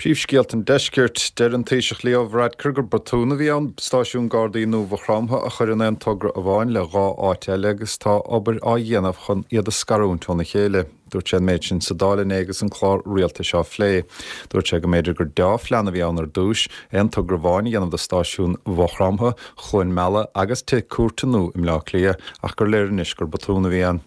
Príomhscéalt an deisceart deir an taoiseach Leo Varadkar gur batúna bhí an stáisiún Gardaí nó bhchramtha a chuir an tugra a bháin le gá áiteile agus tá obair á dhéanamh chun iad a scarún túna chéile. Dúirt sé méid sin sa dálainn agus an chlár rialta seo phlé. Dúirt sé go méidir gur dá phleanana bhí an ar dúis an tugra bháin dhéanamh de stáisiún bhchramtha chuin meala agus te cuairtanú im le lia ach gur léirnis gur batúna bhí an.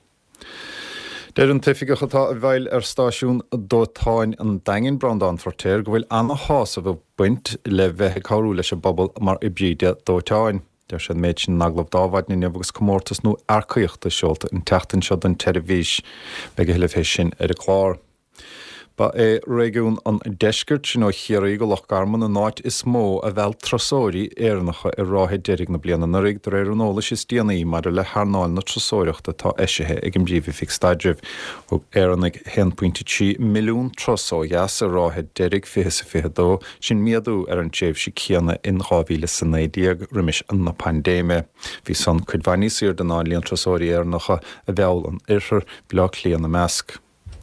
Deir an tifiige chatá a bhhail ar stáisiún dótáin an daingin brandán fortéir go bhfuil anna hás a bh buint le bheith cáú leis a bobbal mar i bríide dótáin. Deir sé méid sin naglah dáhaid na neamh agus comórtas nó arcaíochta seolta an teachtain seo den televíis be go hiileh sin ar a chlár. Ba é réún an deisceart sin ó chiaí go lech garman a náid is mó a bheith trasóirí éarnacha i rátheid deirig na bliana na rig do éanolalas is déanaí mar le thnáil na trasóireachta tá éisithe ag an bríomh fi staidirh ó éannig 1.3 milliún trasó jas a rátheid deirig fi sin miadú ar an téibh si chéanna in 2019 rimis an na pandéime. Bhí san chudhaní siar den náilíon trasóirí éarnacha a bheall an irthir blá líana na measc.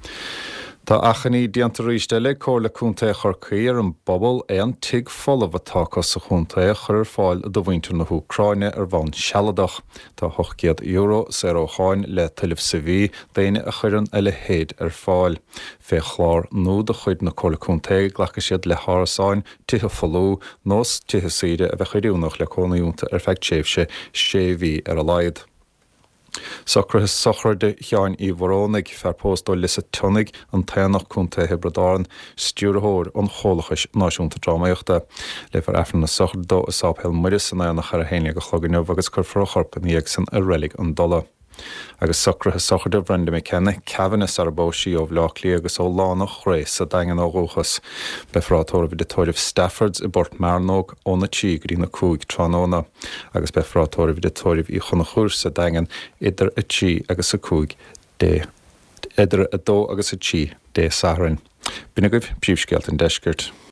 Tá achaní díanta ríiste le cóir le cúnta chorcaí ar an bobbal an tig folamh atáchas sa chunta chur fáil do bhaintear na Húcráine ar bhain sealadach. Tá €800 sa ócháin le talamh sa bhí daine a chuireann eile héad ar fáil. Fé chlár nó de chuid na cóir cúnta ghlacha siad le hárasáin tithe folú nós tithe saoide a bheith chuidiúnach le cónaíúnta ar feich téibhse séhí ar a laid. Socrathas sochar de cheáin í bhrónig fear póstó lisa tunig an tainach cúnta hebredáin stúrathóir an chólachas náisiúnta drámaíochta le far efran na sochar dó a sábhil muiris san na char a héine go chloganeamh agus chur frachorp an íag san a relic an dola. Agus socrathas sochar de bhrenda mé cenne cehannas ar bóisií ó bhlachlí agus ó lánach rééis a dagan ógóchas be frátóir bhí de tóirih Staffords i Bort Marnock ó na tí rí na cúig tránóna agus be frátóir bhí de tóirih í chuna chúr sa dagan idir a tí agus a cúig dé idir a dó agus a tí dé saharin. Bína goibh príomhscéalt an deisceart.